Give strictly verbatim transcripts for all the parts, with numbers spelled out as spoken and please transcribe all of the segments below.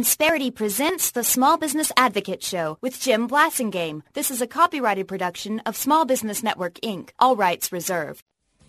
Insperity presents the Small Business Advocate Show with Jim Blasingame. This is a copyrighted production of Small Business Network, Incorporated. All rights reserved.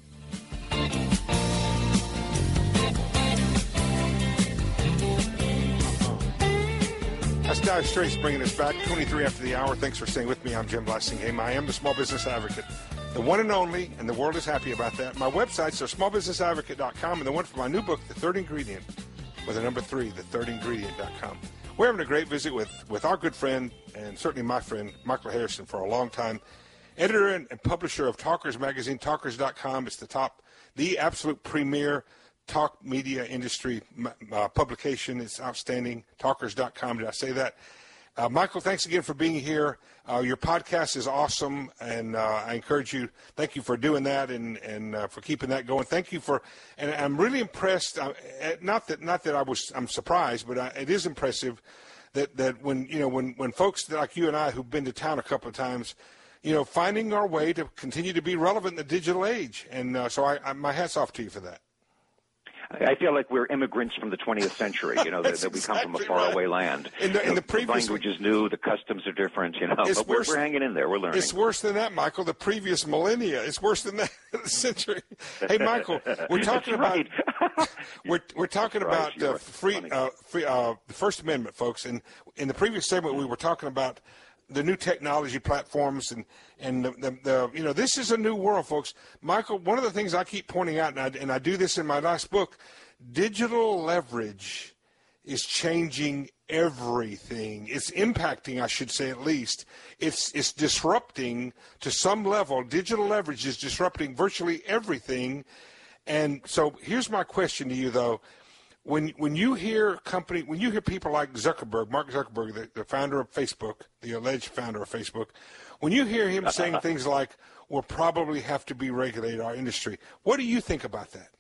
That's Dire Straits bringing us back, twenty-three after the hour. Thanks for staying with me. I'm Jim Blasingame. I am the Small Business Advocate, the one and only, and the world is happy about that. My websites are small business advocate dot com and the one for my new book, The Third Ingredient, with the number three, the third ingredient dot com. We're having a great visit with, with our good friend, and certainly my friend, Michael Harrison, for a long time. Editor and, and publisher of Talkers Magazine, talkers dot com. It's the top, the absolute premier talk media industry uh, publication. It's outstanding. talkers dot com. Did I say that? Uh, Michael, thanks again for being here. Uh, your podcast is awesome, and uh, I encourage you. Thank you for doing that and and uh, for keeping that going. Thank you for, and I'm really impressed. Uh, not that not that I was I'm surprised, but I, it is impressive that that when you know when when folks like you and I who've been to town a couple of times, you know, finding our way to continue to be relevant in the digital age. And uh, so I, I, my hat's off to you for that. I feel like we're immigrants from the twentieth century, you know, that, that we come exactly from a faraway right. land. In the, in the, the previous, language is new, the customs are different, you know, but worse, we're, we're hanging in there, we're learning. It's worse than that, Michael, the previous millennia. It's worse than that century. Hey, Michael, we're talking about right. we're we're talking Right, about uh, free, uh, free uh, the First Amendment, folks. And in the previous segment, we were talking about the new technology platforms and and the, the, the you know this is a new world, folks. Michael, one of the things I keep pointing out, and I, and I do this in my last book, digital leverage is changing everything. It's impacting, I should say, at least. It's it's disrupting to some level. Digital leverage is disrupting virtually everything. And so here's my question to you, though. When when you hear company, when you hear people like Zuckerberg, Mark Zuckerberg, the, the founder of Facebook, the alleged founder of Facebook, when you hear him saying things like, we'll probably have to be regulated our industry, what do you think about that?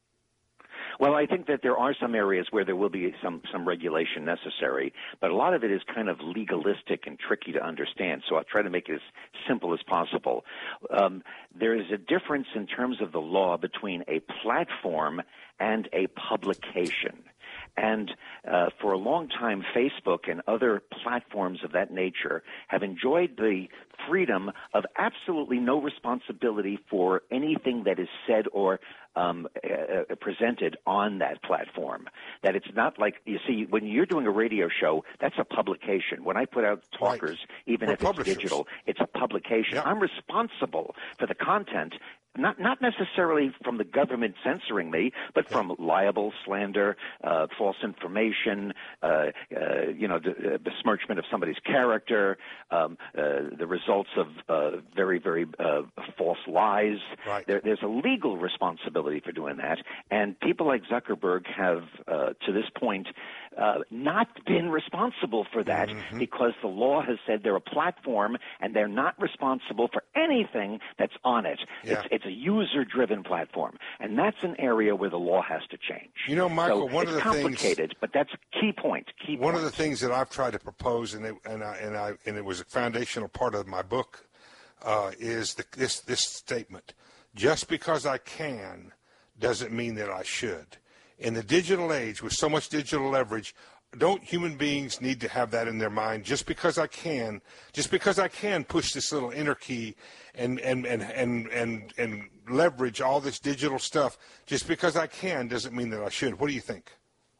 Well, I think that there are some areas where there will be some, some regulation necessary, but a lot of it is kind of legalistic and tricky to understand, so I'll try to make it as simple as possible. Um, there is a difference in terms of the law between a platform and a publication. And uh, for a long time, Facebook and other platforms of that nature have enjoyed the freedom of absolutely no responsibility for anything that is said or um, uh, presented on that platform. That it's not like, you see, when you're doing a radio show, that's a publication. When I put out Talkers, right. even We're if publishers. it's digital, it's a publication. Yep. I'm responsible for the content. Not not necessarily from the government censoring me, but from libel, slander, uh, false information, uh, uh, you know, the, uh, besmirchment of somebody's character, um, uh, the results of uh, very, very uh, false lies. Right. There, there's a legal responsibility for doing that, and people like Zuckerberg have, uh, to this point, uh, not been responsible for that mm-hmm. because the law has said they're a platform and they're not responsible for anything that's on it. Yeah. It's, it's a user-driven platform, and that's an area where the law has to change. You know, Michael, so one it's of the complicated, things, but that's a key point. Key one point. of the things that I've tried to propose, and it, and I, and I and it was a foundational part of my book, uh, is the, this this statement: just because I can doesn't mean that I should. In the digital age, with so much digital leverage, don't human beings need to have that in their mind? Just because I can, just because I can push this little enter key and and, and, and, and, and leverage all this digital stuff, just because I can doesn't mean that I should. What do you think?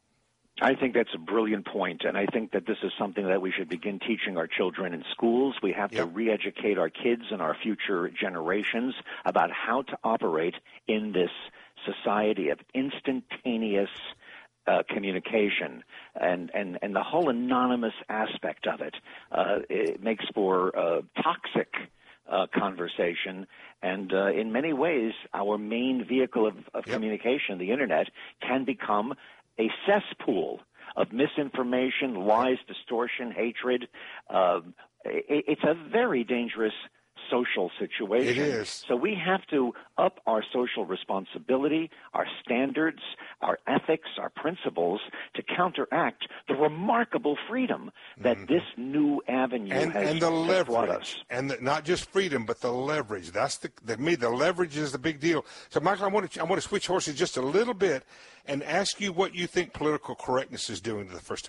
I think that's a brilliant point, and I think that this is something that we should begin teaching our children in schools. We have yep. to re-educate our kids and our future generations about how to operate in this society of instantaneous Uh, communication and, and, and the whole anonymous aspect of it. Uh, it makes for uh, toxic uh, conversation, and uh, in many ways, our main vehicle of, of yep. communication, the Internet, can become a cesspool of misinformation, lies, distortion, hatred. Uh, it, it's a very dangerous social situation. It is. So we have to up our social responsibility, our standards, our ethics, our principles to counteract the remarkable freedom that mm-hmm. this new avenue and, has, and the has leverage, brought us. And the, not just freedom, but the leverage. That's the, the me. The leverage is the big deal. So, Michael, I want to I want to switch horses just a little bit and ask you what you think political correctness is doing to the First Amendment.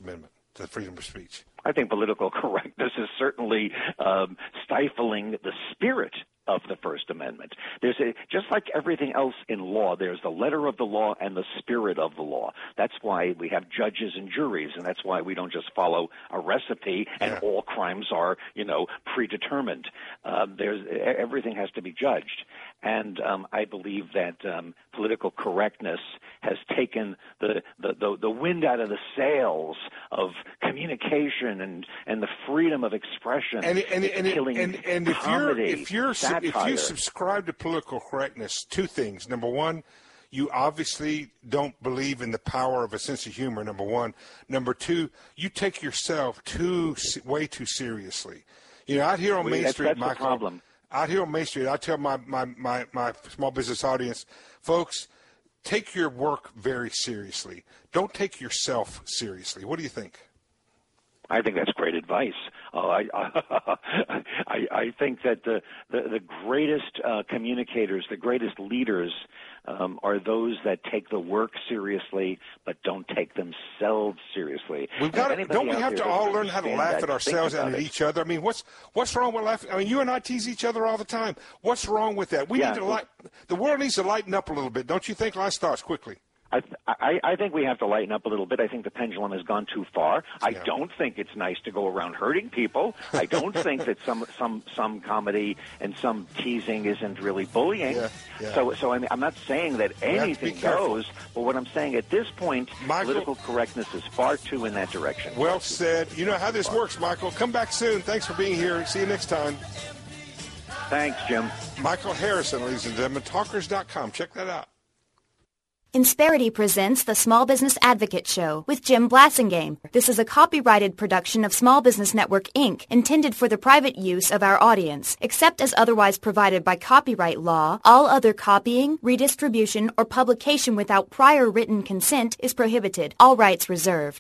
to freedom of speech? I think political correctness is certainly um, stifling the spirit of the First Amendment. There's a, just like everything else in law, there's the letter of the law and the spirit of the law. That's why we have judges and juries, and that's why we don't just follow a recipe and yeah. all crimes are, you know, predetermined. Um, there's everything has to be judged. And um, I believe that um, political correctness has taken the, the, the, the wind out of the sails of communication and, and the freedom of expression. And, and, and, killing and, and if comedy, you're if you're satire. if you subscribe to political correctness, two things. Number one, you obviously don't believe in the power of a sense of humor. Number one. Number two, you take yourself too way too seriously. You know, out here on we, Main that's, Street, that's Michael. The problem. Out here on Main Street, I tell my, my, my, my small business audience, folks, take your work very seriously. Don't take yourself seriously. What do you think? I think that's great advice. Uh, I, I I think that the the, the greatest uh, communicators, the greatest leaders, um, are those that take the work seriously, but don't take themselves seriously. We've got to, don't we have to all learn how to laugh that, at ourselves and at it. each other? I mean, what's what's wrong with laughing? I mean, you and I tease each other all the time. What's wrong with that? We yeah, need to well, light. The world needs to lighten up a little bit, don't you think? Last thoughts quickly. I, I, I think we have to lighten up a little bit. I think the pendulum has gone too far. I Yeah. don't think it's nice to go around hurting people. I don't think that some, some, some comedy and some teasing isn't really bullying. Yeah, yeah. So, so I'm, I'm not saying that have to be anything careful. goes, but what I'm saying at this point, Michael- political correctness is far too in that direction. Well said. You know how this works, Michael. Come back soon. Thanks for being here. See you next time. Thanks, Jim. Michael Harrison, ladies and gentlemen, talkers dot com. Check that out. Insperity presents the Small Business Advocate Show with Jim Blasingame. This is a copyrighted production of Small Business Network, Incorporated, intended for the private use of our audience. Except as otherwise provided by copyright law, all other copying, redistribution, or publication without prior written consent is prohibited. All rights reserved.